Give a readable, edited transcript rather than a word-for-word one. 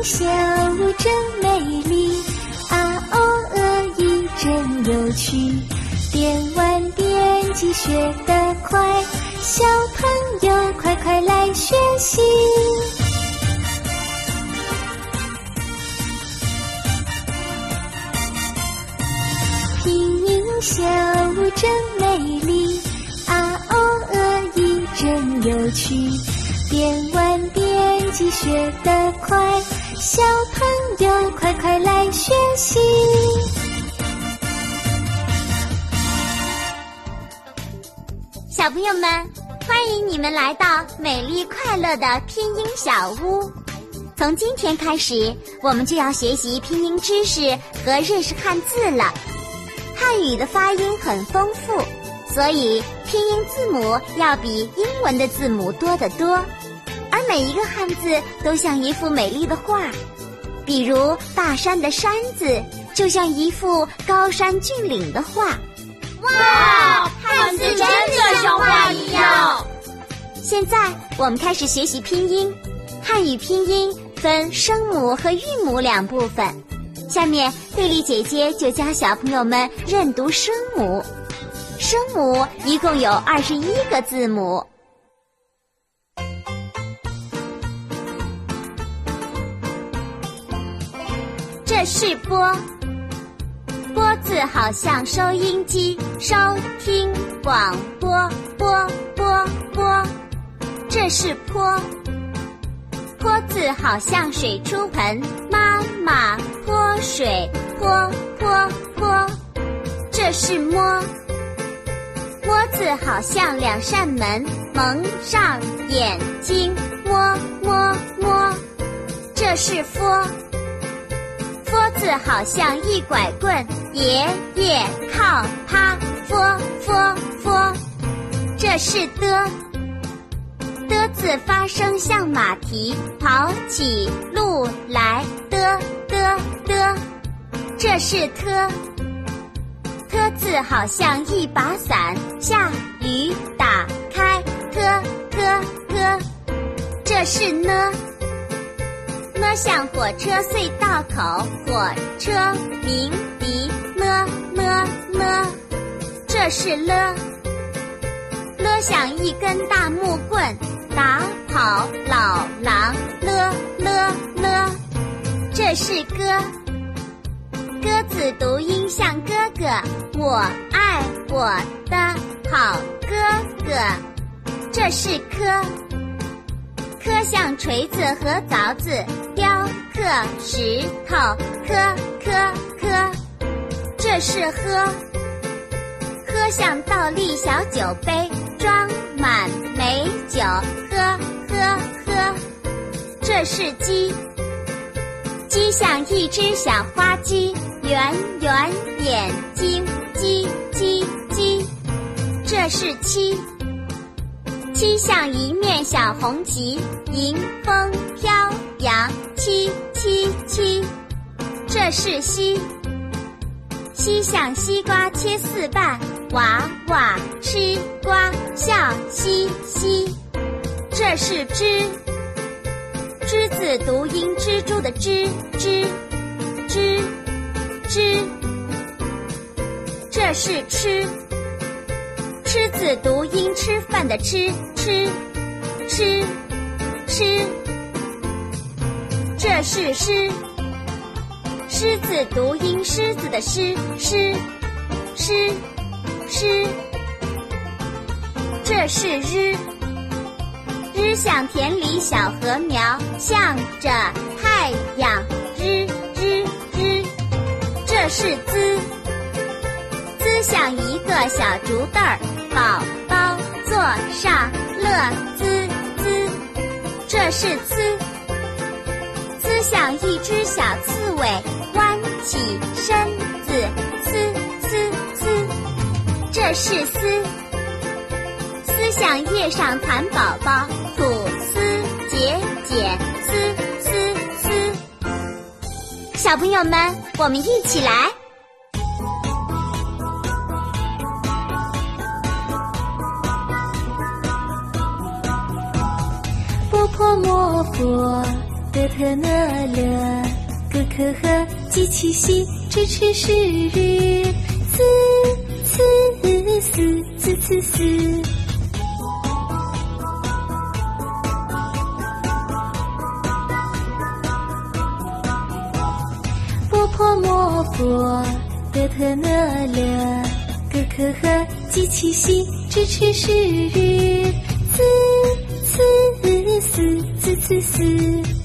小屋真美丽，啊哦呃一真有趣，边玩边记学得快，小朋友快快来学习。拼音小屋真美丽，啊哦呃一真有趣，边玩边记学得快，小朋友快快来学习。 小朋友们，欢迎你们来到美丽快乐的拼音小屋。从今天开始，我们就要学习拼音知识和认识汉字了。汉语的发音很丰富，所以拼音字母要比英文的字母多得多。而每一个汉字都像一幅美丽的画，比如大山的山字就像一幅高山峻岭的画。 哇，汉字真的像画一样！ 现在我们开始学习拼音。汉语拼音分声母和韵母两部分。下面贝丽姐姐就教小朋友们认读声母。声母一共有21个字母。这是播，播字好像收音机，收听广播，播播播。这是泼，泼字好像水出盆，妈妈泼水，泼泼泼。这是摸，摸字好像两扇门，蒙上眼睛，摸摸摸。这是佛，佛字好像一拐棍，爷爷靠趴，佛佛佛。这是的，的字发声像马蹄，跑起路来，的的的。这是特，特字好像一把伞，下雨打开，特特特。这是呢，呢像火车隧道口，火车鸣笛，呢呢呢。这是了，了像一根大木棍，打跑老狼，了了了。这是歌，歌字读音像哥哥，我爱我的好哥哥。这是科，科像锤子和凿子，雕刻石头，科科科。这是喝，喝像倒立小酒杯，装满美酒，喝喝喝。这是鸡，鸡像一只小花鸡，圆圆眼睛，鸡鸡鸡。这是七，七像一面小红旗，迎风飘扬，七七七。这是西，西像西瓜切四瓣，娃娃吃瓜，笑嘻嘻。这是蜘，蜘字读音蜘蛛的蜘，蜘蜘蜘。这是吃，吃字读音吃饭的吃，吃吃吃。这是狮，狮字读音狮子的狮，狮狮狮。这是日，日像田里小禾苗，向着太阳，日日日。这是滋，滋像一个小竹凳儿，宝宝坐上乐滋滋。这是呲，呲像一只小刺猬，弯起身子，呲呲呲。这是丝，丝像叶上蚕宝宝，吐丝节茧，丝丝丝。小朋友们，我们一起来。 波泼摸佛， 德特讷勒，咯可呵，基奇西，支持是日，斯斯。波破摩佛，德特讷勒，咯可呵，基奇西，支持是日，斯。